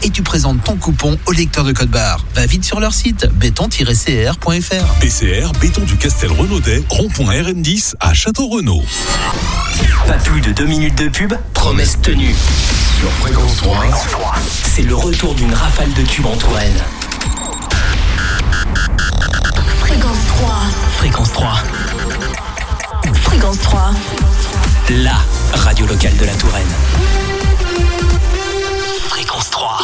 et tu présentes ton coupon au lecteur de code barre. Va vite sur leur site béton-cr.fr. PCR, béton du Castel Renaudet, rond-point RN10 à Château-Renaud. Pas plus de 2 minutes de pub, promesse tenue. Sur Fréquence 3, c'est le retour d'une rafale de tubes en Touraine. Fréquence 3. Fréquence 3. Fréquence 3. La radio locale de la Touraine. Fréquence 3.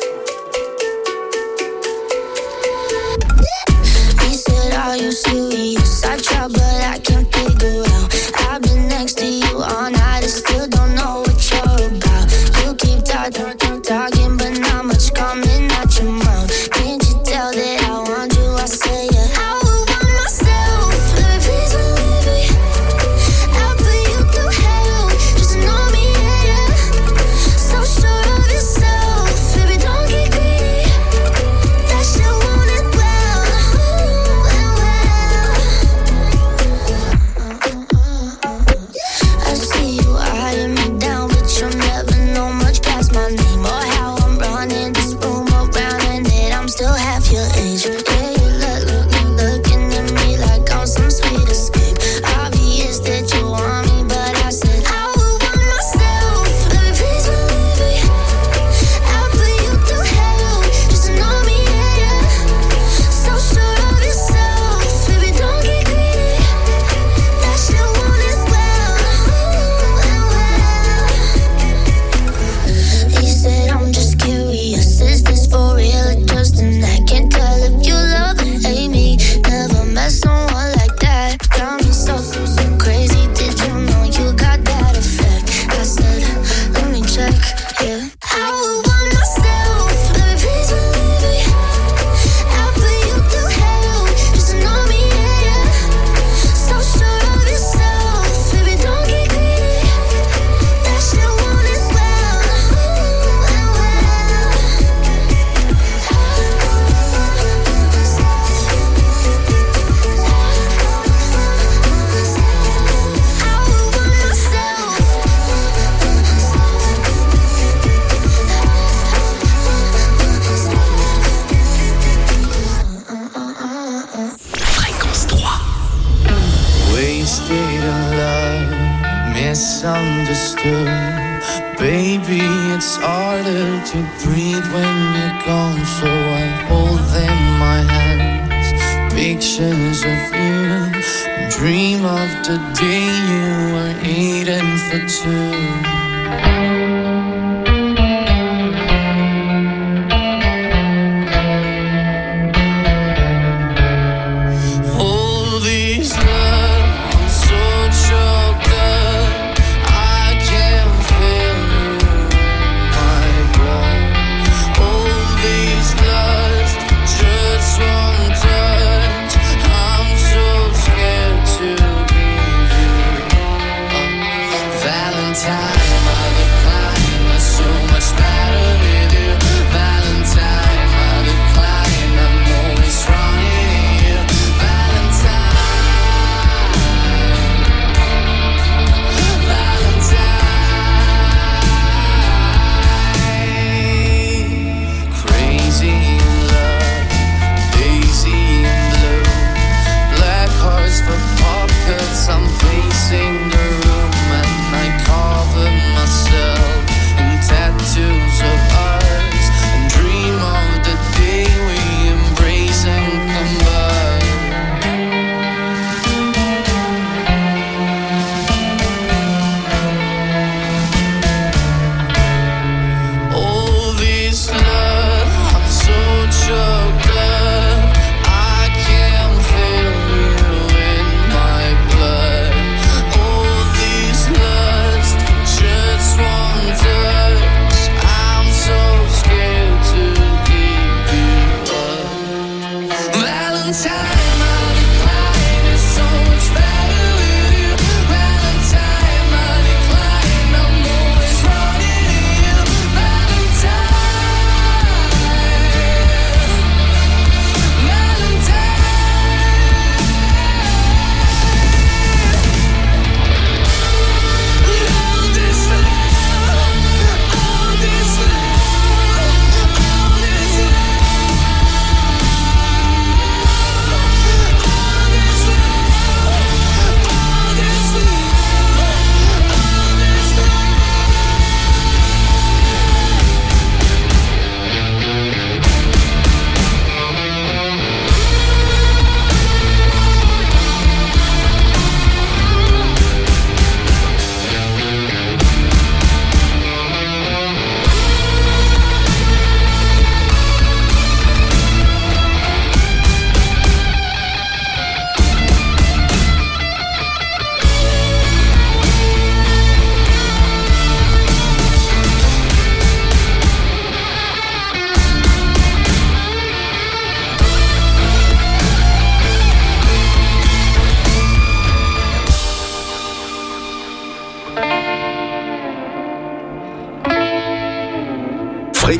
He said, are you serious? I tried but I can't figure out. I've been next to you all night and still don't know what you're about. You keep talking but not much coming out your mouth. Can't you tell that I want you? I say yeah. I would want myself. Let me please believe me. I'll put you through hell. Just know me, yeah, yeah. So sure of yourself. Baby, don't get greedy. That shit want it well. I see you eyeing me down, but you'll never know much past my name or how I'm running this room around and that I'm still half your age. Yeah, you looking at me like I'm some sweet escape. Obvious that you want me, but I said I would want myself. Let me please believe me. I'll put you through hell. Just know me, yeah, yeah. So sure of yourself. Baby, don't get greedy. That shit want it well. He said, I'm just curious. Is this for real or just an act? Can't tell if you love or hate me. Never met someone like that. Got me so crazy. Did you know you got that effect? I said, let me check. Yeah. I would want myself. Let me please believe me. I'll put you through hell. Just know me, yeah, yeah. So sure of yourself. Baby, don't get greedy. That shit want it well. Fréquence 3. Wasted in love, misunderstood. Baby, it's harder to breathe when you're gone. So I hold in my hands pictures of you and dream of the day you were eating for two. All these love, I'm so choked up. I can't feel you in my blood. All these lust, just one touch. I'm so scared to leave you. Valentine,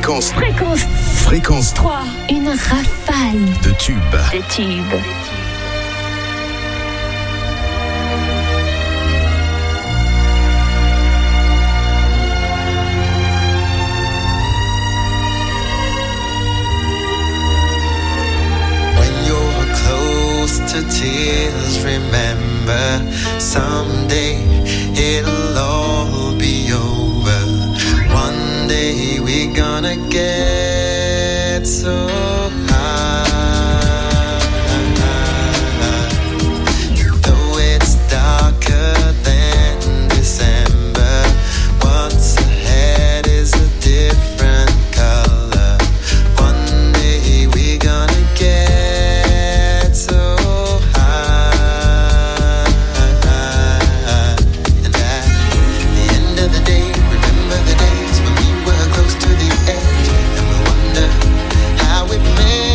Fréquence 3. Une rafale de tubes. To tears, remember someday it'll all be over. One day we're gonna get so high. Though it's darker than December, what's ahead is a different color. One day we're gonna get so how we made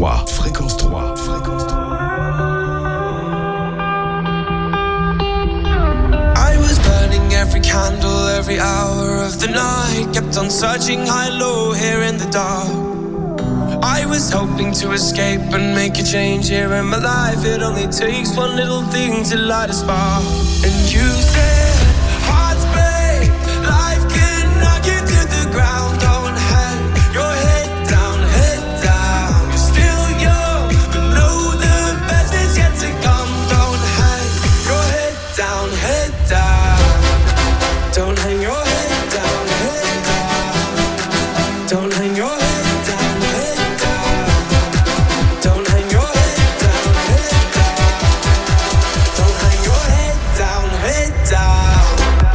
3. Fréquence 3. Fréquence 3. I was burning every candle, every hour of the night. Kept on searching high, low, here in the dark. I was hoping to escape and make a change here in my life. It only takes one little thing to light a spark. And you said, hearts break, life can knock you to the ground. Don't hang your head down, head down. You're still young, but know the best is yet to come. Don't hang your head down, head down. Don't hang your head down, head down. Don't hang your head down, head down. Don't hang your head down, head down. Don't hang your head down, head down.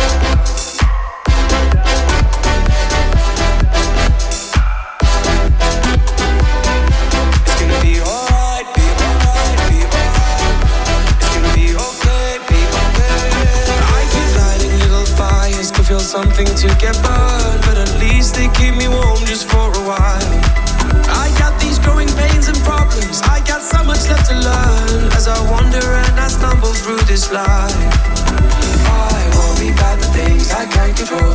It's gonna be alright, be alright, be alright. It's gonna be okay, be okay. I keep lighting little fires, could feel something to get burned, but at least they keep me warm just for a while. I got these growing pains and problems, I got so much left to learn as I wander and I stumble through this life. I worry about the things I can't control.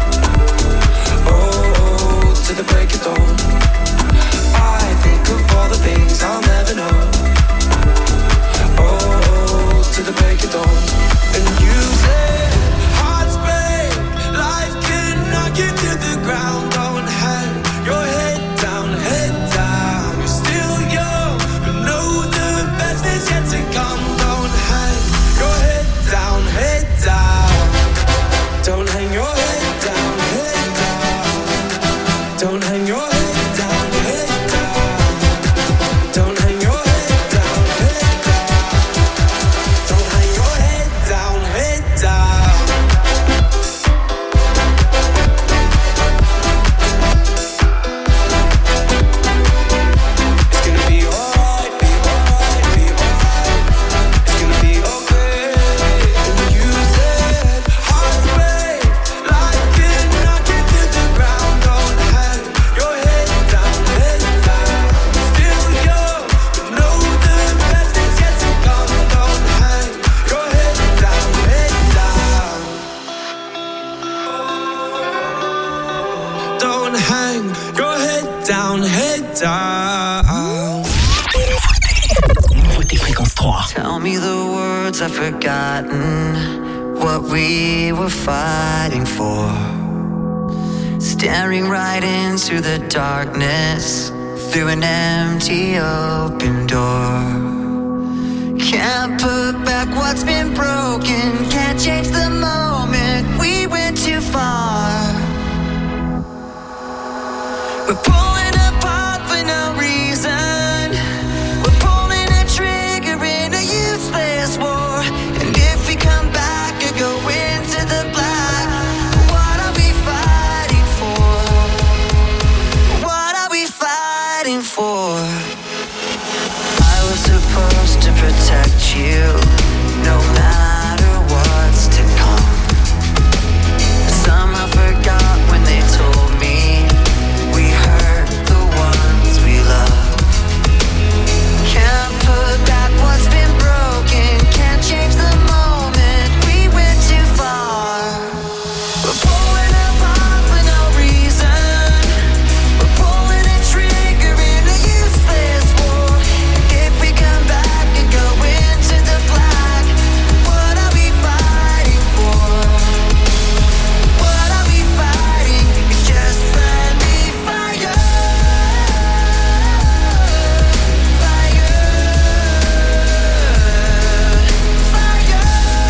Oh, to the break of dawn. I think of all the things I'll never know. Oh, to the break of dawn. And you say, hearts break, life can knock you to the ground. Don't hang your head down, head down. You're still young, but know the best is yet to come. Don't hang your head down, head down. Don't hang your head down, head down. Don't hang your head down, head down. Don't hang your head down, head down. Don't hang your head down, head down. It's gonna be alright, be alright, be alright. It's gonna be okay. And you said, hearts break, life can knock you to the ground. Don't hang your head down, head down. Still young, but know the best is yet to come. Don't hang your head down, head down. Don't hang your head down, head down. Nouveauté Fréquence 3. Tell me the words I've forgotten, what we were fighting for. Staring right into the darkness, through an empty open door. Can't put back what's been broken, can't change the moment, we went too far. We're pulling apart for no reason. We're pulling a trigger in a useless war. And if we come back or go into the black, what are we fighting for? What are we fighting for? I was supposed to protect you, no matter what's to come. Somehow forgot when they told me we hurt the ones we love. Can't put back what's been broken, can't change the moment, we went too far. We're pulling apart for no reason. We're pulling a trigger in a useless war. And if we come back and go into the black, what are we fighting for? What are we fighting? It's just friendly fire. Fire. Fire.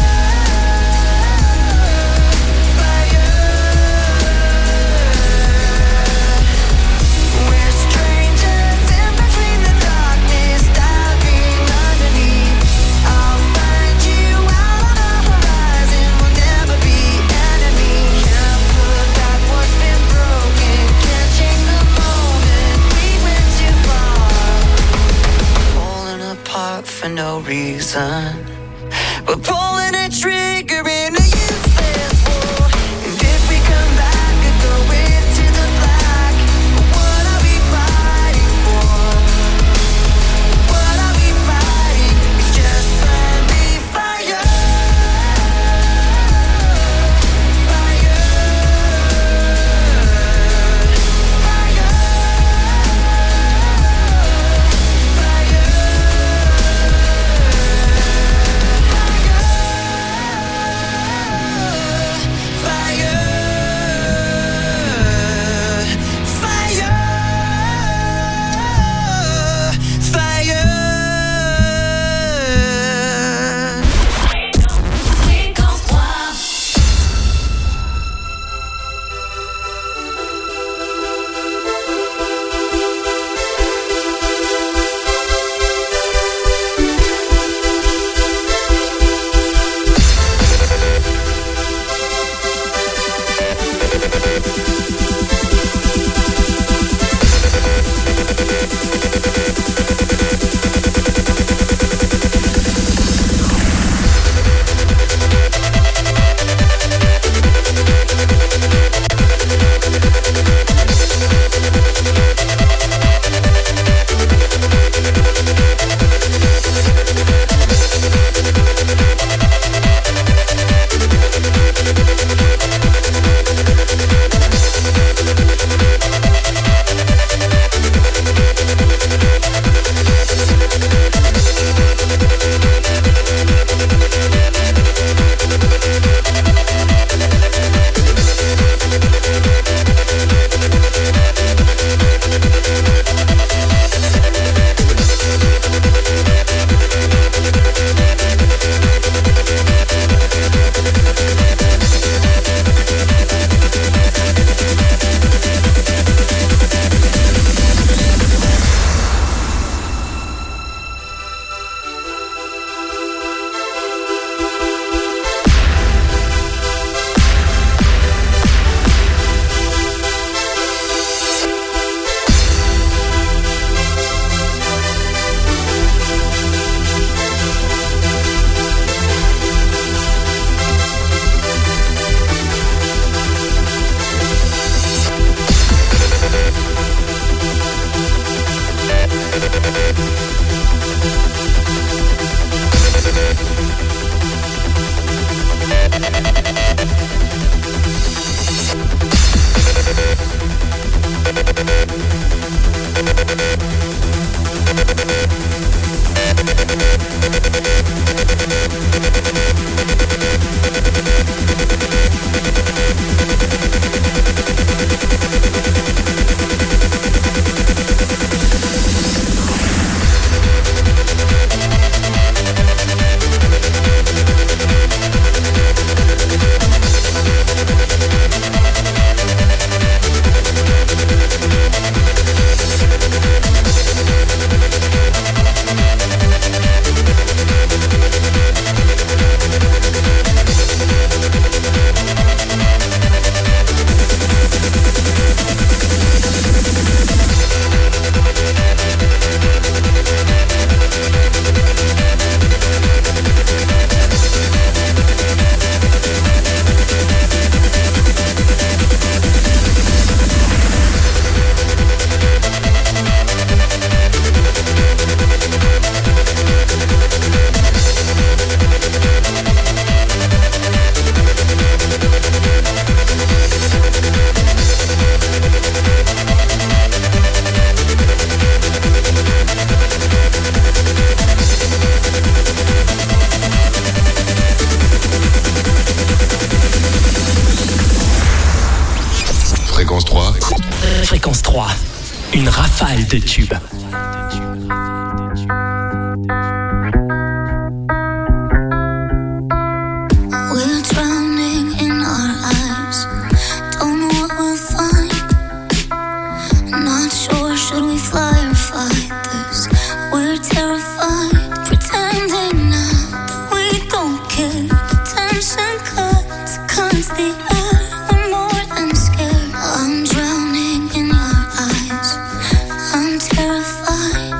We're strangers in between the darkness, diving underneath. I'll find you out on the horizon, we'll never be enemies. Can't put back what's been broken, can't change the moment, we went too far. Pulling apart for no reason. We're pulling a trigger in a useless war. And if we come back and go into the black, what are we fighting for? Fréquence 3, une rafale de tubes. We're drowning in our eyes. Don't know what we'll find. Not sure, should we fly or fight this? We're terrified, pretending now that we don't care. The tension cuts the air. We're more than scared. I'm drowning in your eyes. I'm terrified.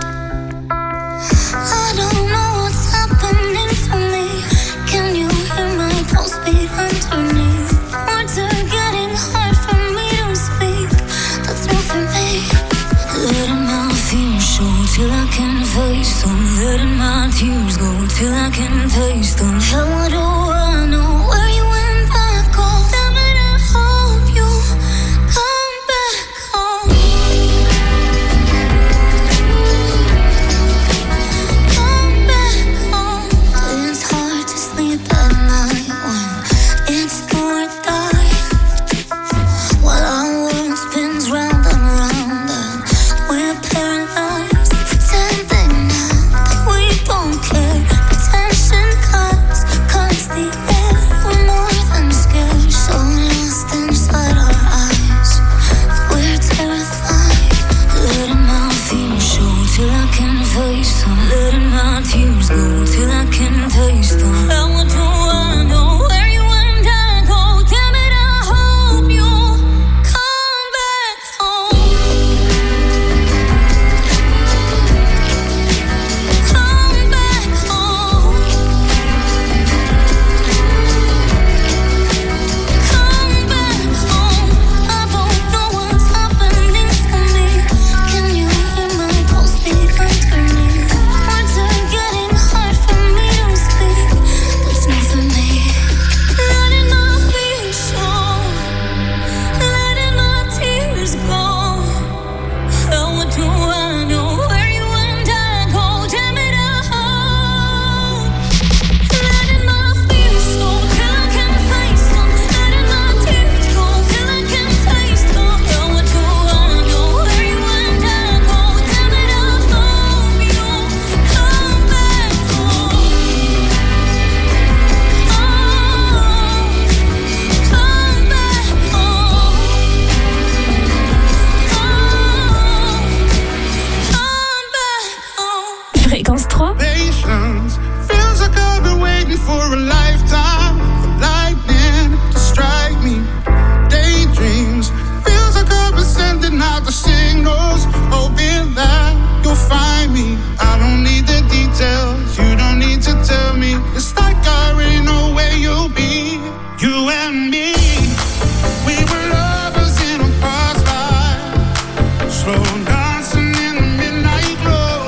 I don't know what's happening to me. Can you hear my pulse beat underneath? Words are getting hard for me to speak. That's not for me. Letting my fears show till I can face them. Letting my tears go till I can taste them. How do I know where you went back home? Damn it, I hope you come back home. Come back home. It's hard to sleep at night when it's do or die. While our world spins round and round and we're paralyzed, pretending now that we don't care. The tension cuts the air. We're more than scared, so lost inside our eyes. We're terrified. Letting my fears show till I can face them. Letting my tears go till I can taste them. How do I know where you and I go? Damn it, I hope you come back home. Come back home. Come back home. I don't know what's happening to me. Can you hear my pulse beat underneath? Words are getting hard for me to speak. That's not for me. Letting my fears show. Letting my tears go. How do I know where you and I go? Damn it, I hope. Letting my fears show till I can face them. Letting my tears go till I can taste them. How do I know where you and I go? Damn it, I hope you come back home. Come back home. Come back home. Fréquence 3. Patience feels like I've been waiting for a lifetime for lightning to strike me. Daydreams feels like I've been sending out the signals, hoping that you'll find me. I don't need the details, you don't need to tell me. It's like I already know where you'll be. You and me, we were lovers in a past life, slow dancing in the midnight glow.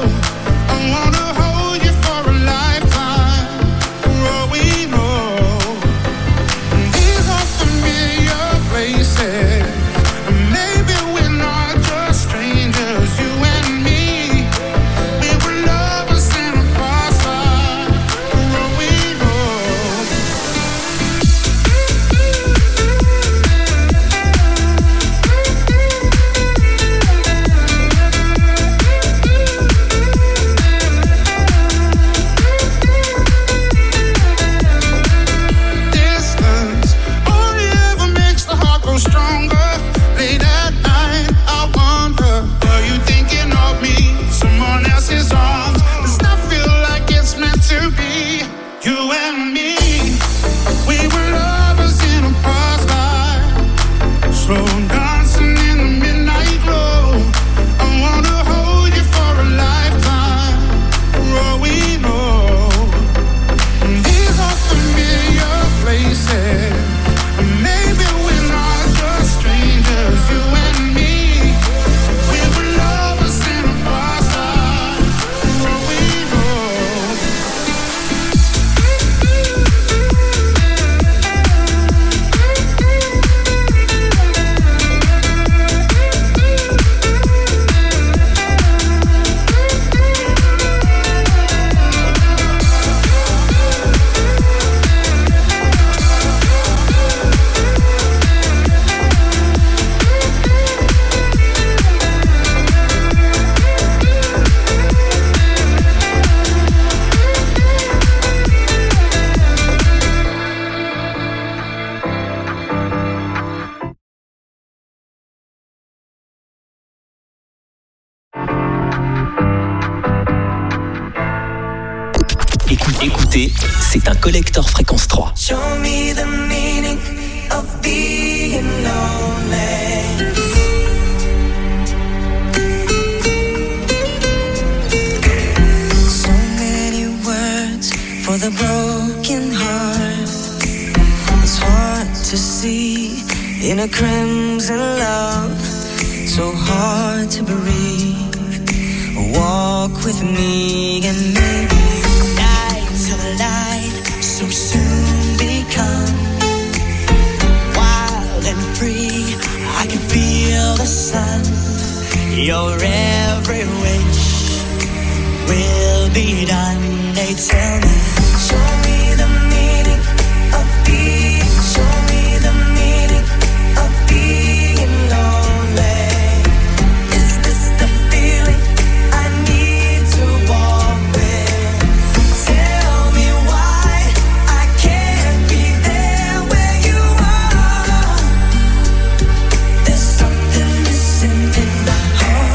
Écoutez, c'est un collector fréquence 3. Show me the meaning of being lonely. So many words for the broken heart. It's hard to see in a crimson love. So hard to breathe. Walk with me and maybe night till light so soon become wild and free. I can feel the sun. Your every wish will be done. They tell me, show me the meaning of being. Show me the meaning of being lonely. Is this the feeling I need to walk with? Tell me why I can't be there where you are. There's something missing in my heart.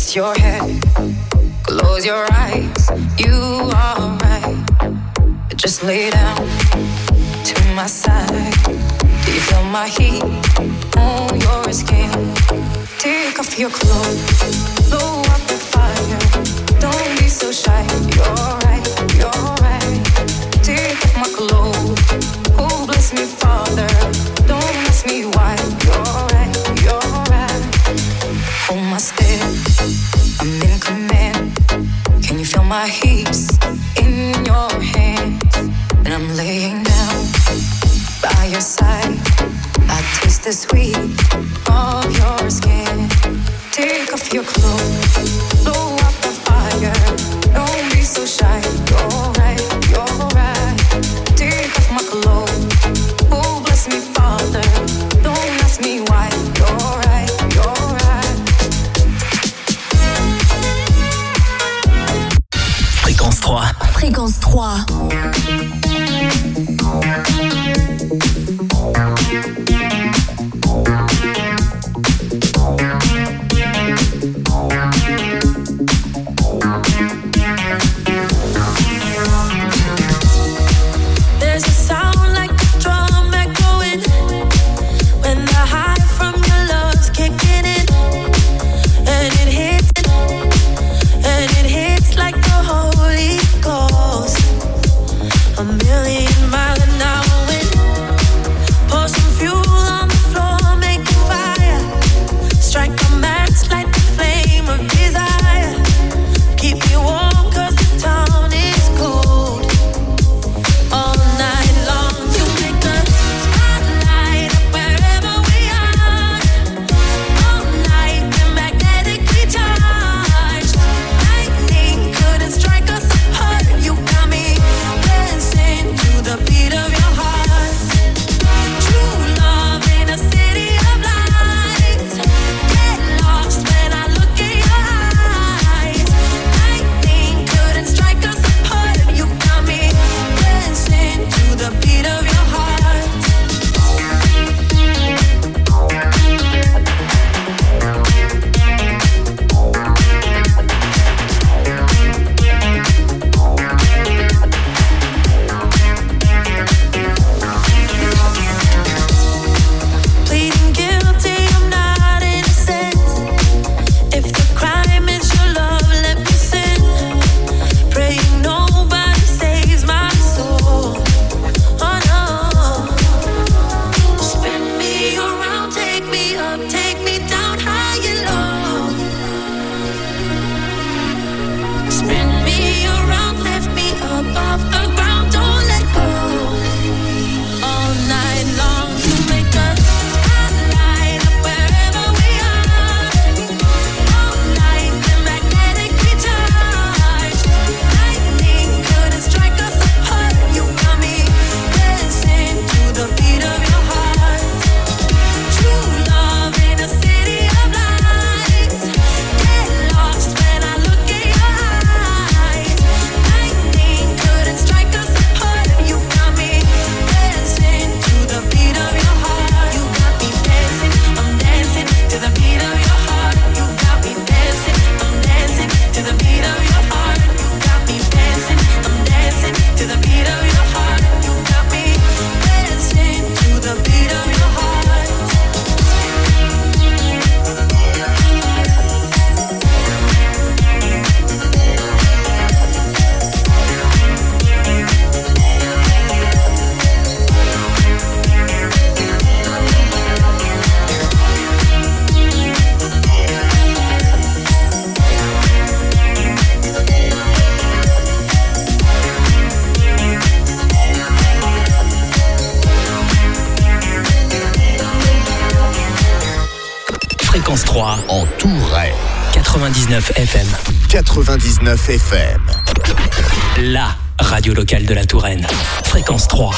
Rest your head, close your eyes. You are right. Just lay down to my side. Do you feel my heat on your skin? Take off your clothes, blow up the fire. Don't be so shy. You're right, you're right. Take off my clothes. Oh, bless me, Father. Don't ask me why. You're right, you're right. Hold my step, I'm in command. Can you feel my hips in your hands? And I'm laying down by your side. I taste the sweet of your skin. Take off your clothes, blow up the fire. Don't be so shy. You're right, you're right. Take off my clothes. Oh, bless me, Father. Don't ask me why. You're right, you're right. Fréquence 3. Fréquence 3. There's a sound like a drum echoing when the high from your love's kicking in, and it hits like the Holy Ghost. A million miles an hour wind. Pour some fuel on the floor, make a fire. Strike a match, light the flame of desire. Keep me warm 'cause the town is cold. All night long you make the spotlight up wherever we are. All night we're magnetically charged. Lightning couldn't strike us apart. You got me dancing to the beat of your heart. True love in a city of lights. Get lost when I look in your eyes. Lightning couldn't strike us apart. You got me dancing to the beat of your heart. Pleading guilty, I'm not innocent. If the crime is your love, let me sin. Praying nobody saves my soul. Oh no. Spin me around, take me up, take me down high and low. Spin me around, lift me up off the ground, don't let go. All night long you make a spotlight up wherever we are. All night we're magnetically charged. Lightning couldn't strike us apart. You got me dancing to the beat of your heart. True love in a city of lights. Get lost when I look in your eyes. Lightning couldn't strike us apart. You got me dancing to the beat of your heart. You got me dancing, I'm dancing to the beat of your heart. You got me dancing, I'm dancing to the beat of your heart. You got me dancing, I'm dancing to the beat of your heart. You got me dancing to the beat of your heart. Fréquence 3 En Touraine. 99 FM. 99 FM. La radio locale de la Touraine. Fréquence 3.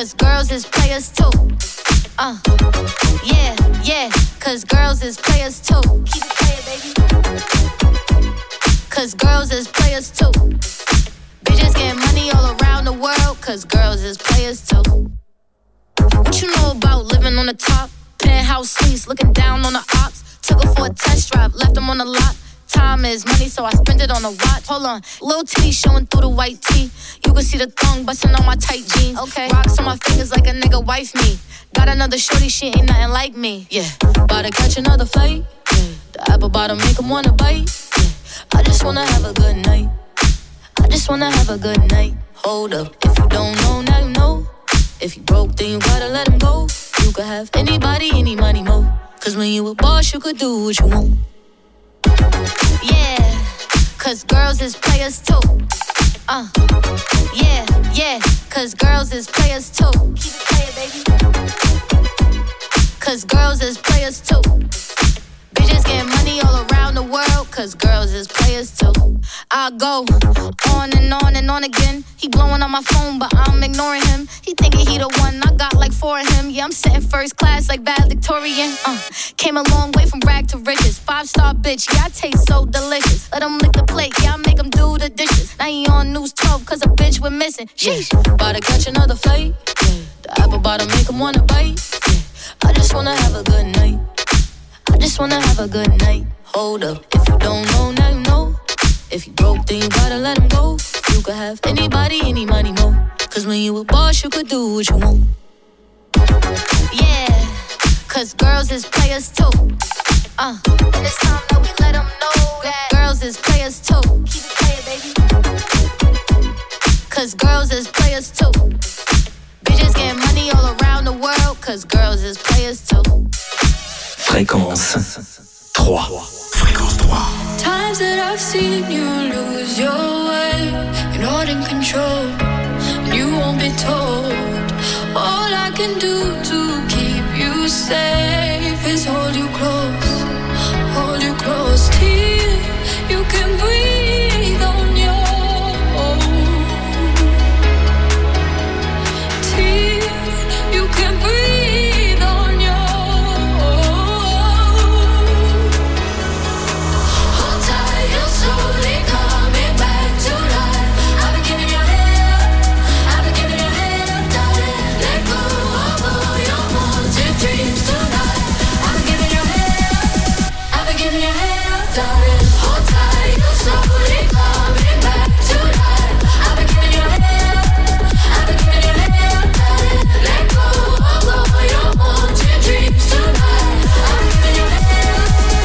cause girls is players too. Yeah, yeah, cause girls is players too. Keep it playing, baby. Cause girls is players too. Bitches getting money all around the world, cause girls is players too. What you know about living on the top? Penthouse suites, looking down on the ops. Took her for a test drive, left them on the lot. Time is money, so I spend it on a watch. Hold on, little titty showing through the white tee. You can see the thong busting on my tight jeans. Okay, rocks on my fingers like a nigga wife me. Got another shorty, she ain't nothing like me. Yeah, about to catch another flight. Yeah, the apple bottom make him wanna bite. Yeah, I just wanna have a good night. I just wanna have a good night. Hold up, if you don't know, now you know. If you broke, then you gotta let him go. You could have anybody, any money, mo. Cause when you a boss, you could do what you want. Yeah, cause girls is players too. Yeah, yeah, cause girls is players too. Keep it playing, baby. Cause girls is players too. Bitches getting money all around the world, cause girls is players too. I go on and on again. He blowing on my phone, but I'm ignoring him. He thinking he the one, I got like 4 of him. Yeah, I'm sitting first class like valedictorian. Came a long way from rag to riches. 5-star bitch, yeah, I taste so delicious. Let him lick the plate, yeah, I make him do the dishes. Now he on News 12, cause a bitch went missing. Sheesh, about to catch another flight. Yeah, the apple bottom make him wanna bite. Yeah, I just wanna have a good night. I just wanna have a good night. Hold up, if you don't know, now you know. If you broke, then you gotta let him go. You could have anybody, any money, mo. Cause when you a boss, you could do what you want. Yeah, cause girls is players too. And it's time that we let them know that girls is players too. Keep it playing, baby. Cause girls is players too. Bitches getting money all around the world, cause girls is players too. Fréquence 3. Fréquence 3. Times that I've seen you lose your way, you're not in control, and you won't be told. All I can do to keep you safe is hold you close till you can breathe on your own. Till you can breathe on your own. Hold tight, you're slowly coming back to life. I've been giving your head, darling. Let go of all your wanted dreams tonight. I've been giving your head, darling. Hold tight, you're slowly coming back to life. I've been giving your head, darling. Let go of all your wanted dreams tonight. I've been giving your head,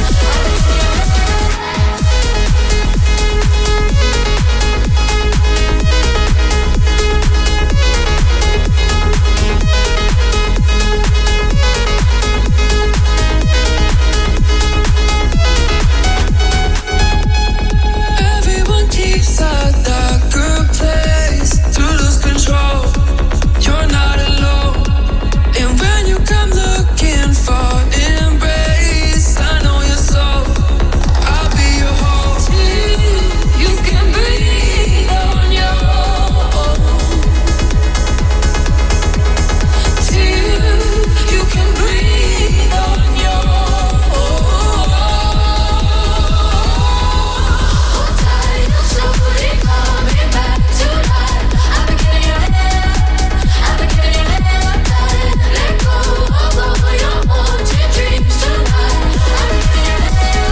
everyone keeps a darker place to lose control. You're not alone, and when you come looking for embrace, I know your soul. I'll be your home till you can breathe on your own. Till you can breathe on your own. Hold tight, you're slowly coming back to life. I've been giving your head, darling. Let go of all your wanted dreams tonight. I've been giving your head,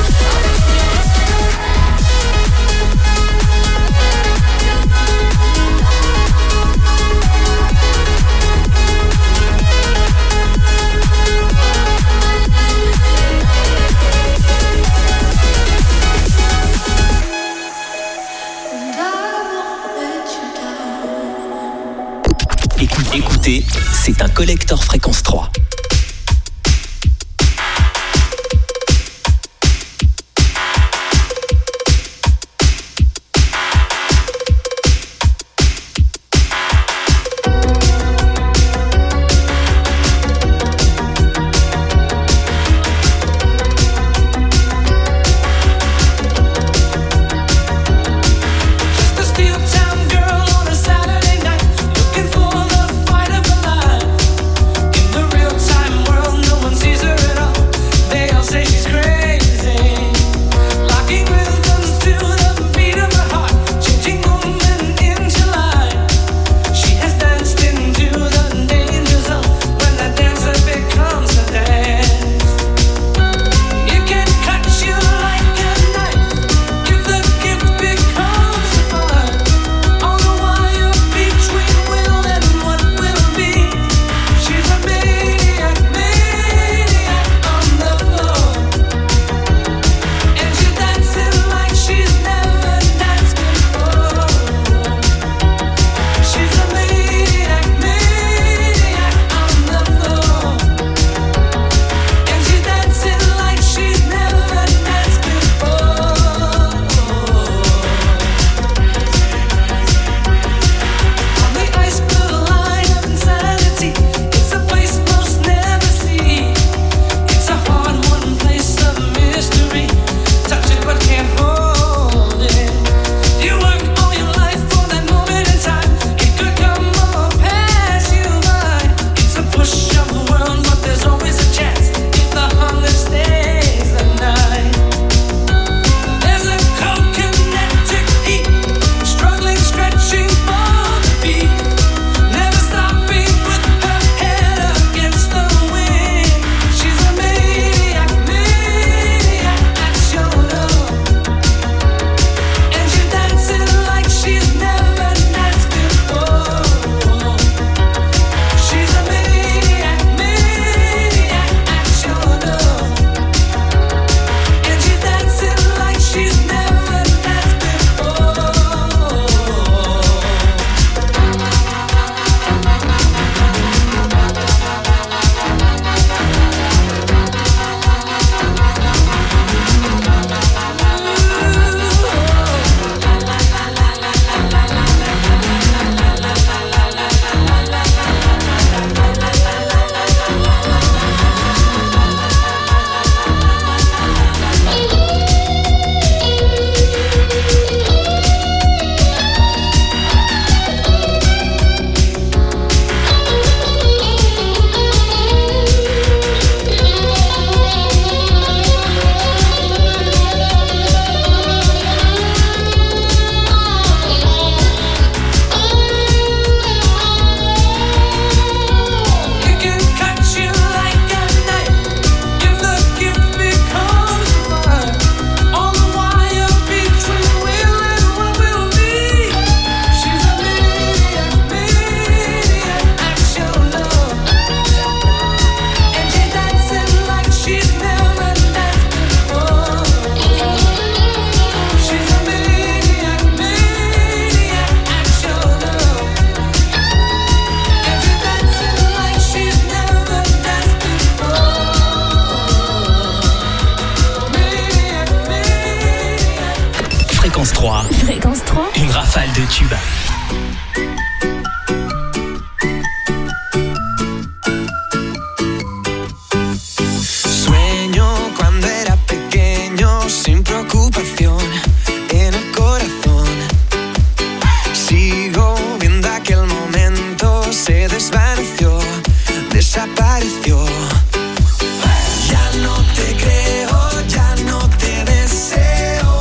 and I won't let you down. Écoutez, c'est un collector Fréquence 3. Just a steel town girl on a Saturday night, looking for the fight of Fréquence 3. Une rafale de tubes. Sueño cuando era pequeño, sin preocupación en el corazón. Sigo viendo aquel momento, se desvaneció, desapareció. Ya no te creo, ya no te deseo.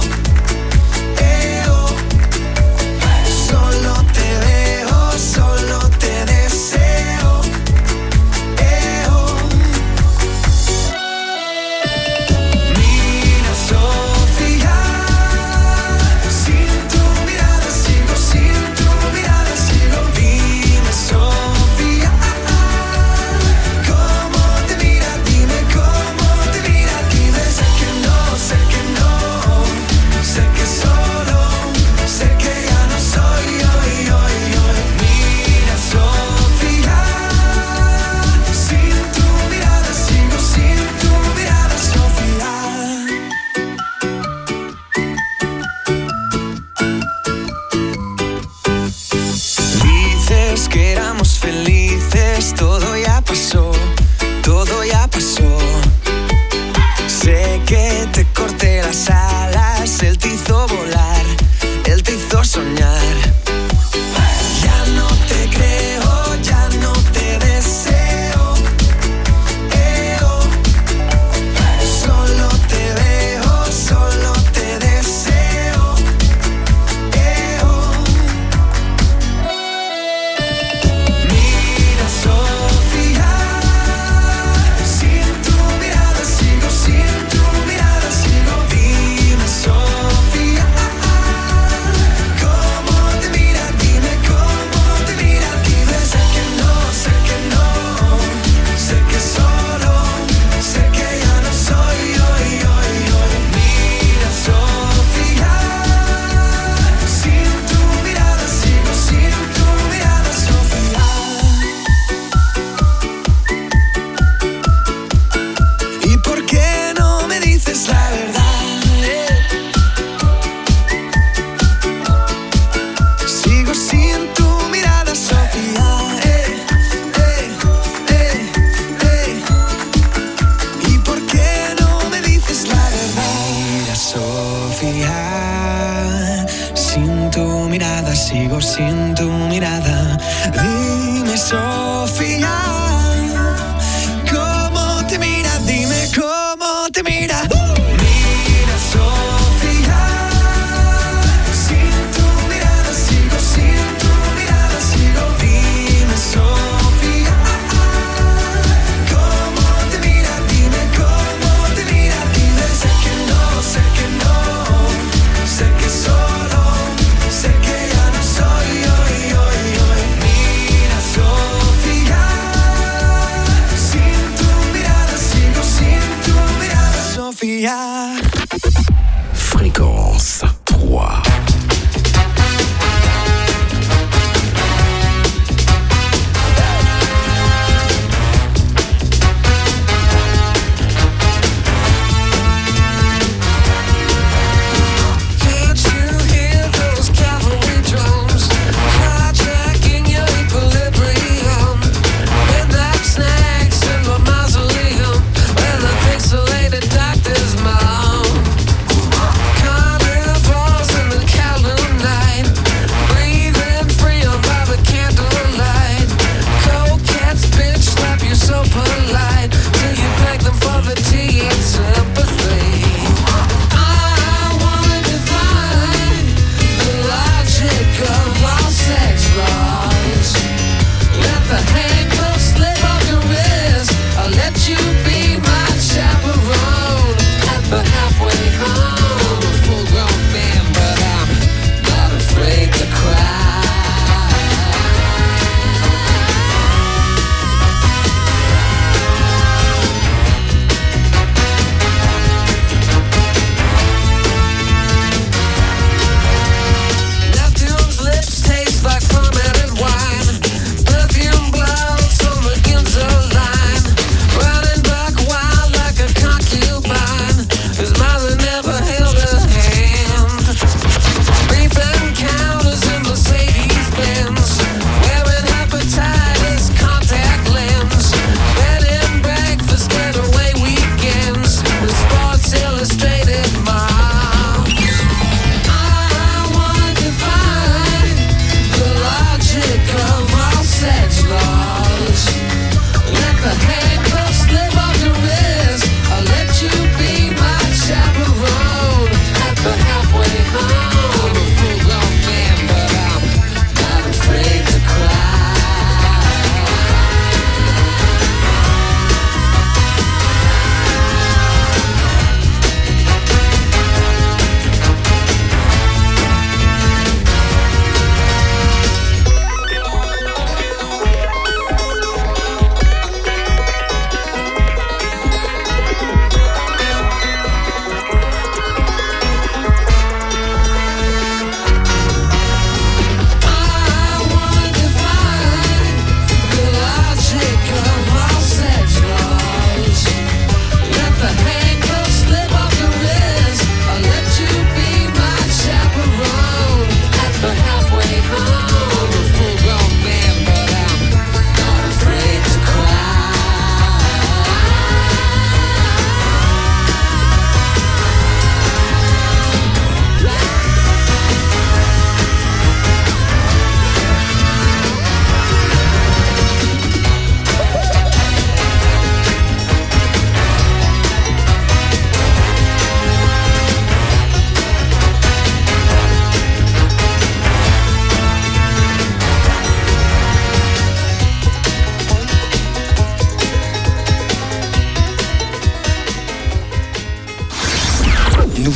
Solo te veo, solo te deseo. Mira, Sofía, sin tu mirada sigo, sin tu mirada sigo. Dime, Sofía, ¿cómo te mira? Dime cómo te mira. Dime, sé que no, sé que no, sé que solo, sé que ya no soy yo. Mira, Sofía, sin tu mirada sigo, sin tu mirada, Sofía. Dices que éramos felices, todo ya pasó, todo ya pasó. Sé que te corté las alas, él te hizo volar, él te hizo soñar. Ya no te creo, ya no te deseo. Solo te veo, solo te deseo. Mira, Sofía, sin tu mirada sigo, sin tu mirada sigo. Dime, Sofía, ¿cómo te mira? Dime cómo te mira. Dime, sé que no, sé que no, sé que solo, sé que ya no soy yo. Mira, Sofía, sin tu mirada sigo, sin tu mirada, Sofía. ¿Y por qué no me dices la verdad? Sigo sin tu mirada, Sofía. ¿Y por qué no me dices la verdad? Mira, Sofía, sin tu mirada sigo, sin tu mirada. Dime, Sofía, ¿cómo te mira? Dime cómo te mira. Mira, Sofía, sin tu mirada sigo, sin tu mirada sigo. Dime, Sofía, ¿cómo te mira? Dime cómo te mira. Dime, sé que no, sé que no, sé que solo, sé que ya no soy yo. Mira, Sofía,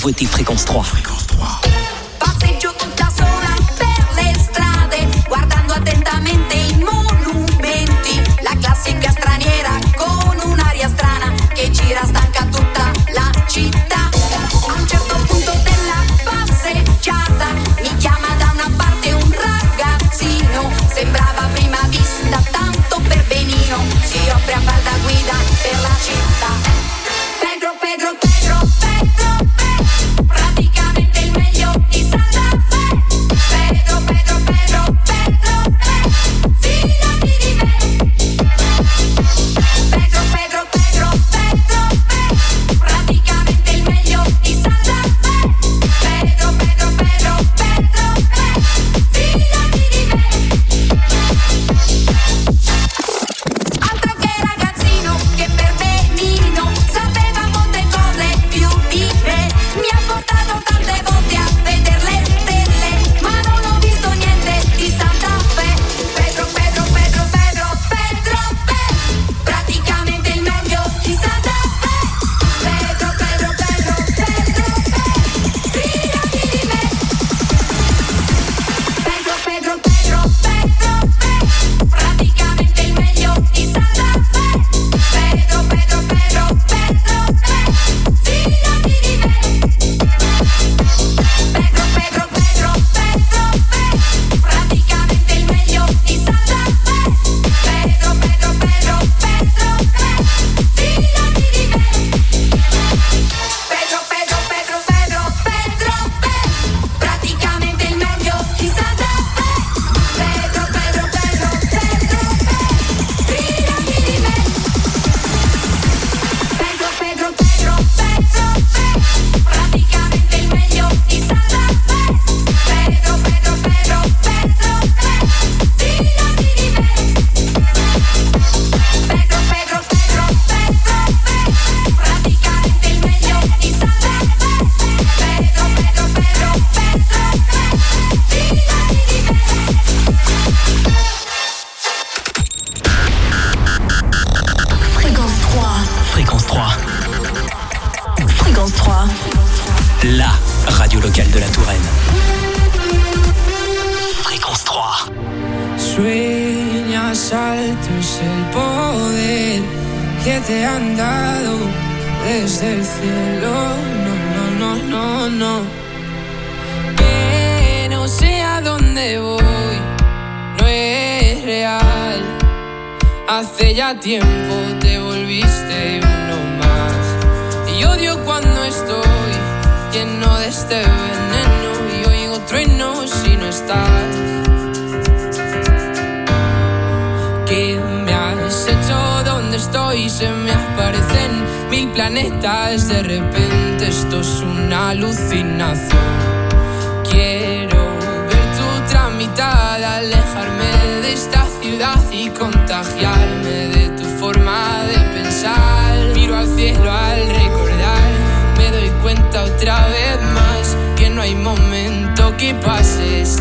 votez Fréquence 3. Fréquence 3. Passeggio tutta sola per le strade, guardando attentamente i monumenti. La classica straniera con un'aria strana che gira stanca tutta la città. A un certo punto della passeggiata mi chiama da una parte un ragazzino. Sembrava a prima vista tanto per benino. Si offre a far da guida per la città. Pedro, Pedro, Pedro, Pedro, Pedro, praticamente il meglio di Santa Fe. Pedro, Pedro, Pedro, Pedro, Pedro, fidati di me. Pedro, Pedro, Pedro, Pedro, Pedro, praticamente il meglio di Santa Fe. Pedro, Pedro, Pedro, Pedro, Pedro, fidati di me. Altro che ragazzino che per benino sapeva molte cose più di me. Mi ha portato tante volte a vedere le stelle, ma non ho visto niente di Santa Fe. Pedro, Pedro, Pedro, Pedro, Pedro, Pedro, praticamente il meglio di Santa Fe. Pedro, Pedro, Pedro, Pedro, Pedro, fidati di me. Pedro, Pedro, Pedro, Pedro, Pedro, praticamente il meglio di Santa Fe. Pedro, Pedro, Pedro, Pedro, Pedro, fidati di me. Pedro, Pedro, Pedro, Pedro, Pedro, praticamente il meglio di Santa Fe. Pedro, Pedro, Pedro, Pedro, Pedro, fidati di me. Pedro, Pedro, Pedro, Pedro, Pedro, Pedro, praticamente il meglio di Santa Fe. Pedro, Pedro, Pedro, Pedro, Pedro, fidati di me. Pedro, Pedro, Pedro, Pedro, Pedro, praticamente il meglio di Santa Fe. Pedro, Pedro, Pedro, Pedro, Pedro, fidati di me. Pedro, Pedro, Pedro, Pedro, Pedro, praticamente il meglio di Santa Fe. Pedro, Pedro, Pedro, Pedro, Pedro, fidati di me. Fréquence 3. Fréquence 3, Fréquence 3. la radio locale de la Touraine. Fréquence 3. Sueñas alto es el poder que te han dado desde el cielo. No, no, no, no, no. Que no sé a dónde voy, no es real. Hace ya tiempo te volviste uno más. Y odio cuando estoy lleno de este veneno y oigo truenos si no estás. ¿Qué me has hecho? ¿Dónde estoy? Se me aparecen mil planetas. De repente esto es una alucinación. Quiero ver tu tramitada, alejarme de esta ciudad y contagiarme de tu forma de pensar. Miro al cielo al recordar, me doy cuenta otra vez más que no hay momento que pase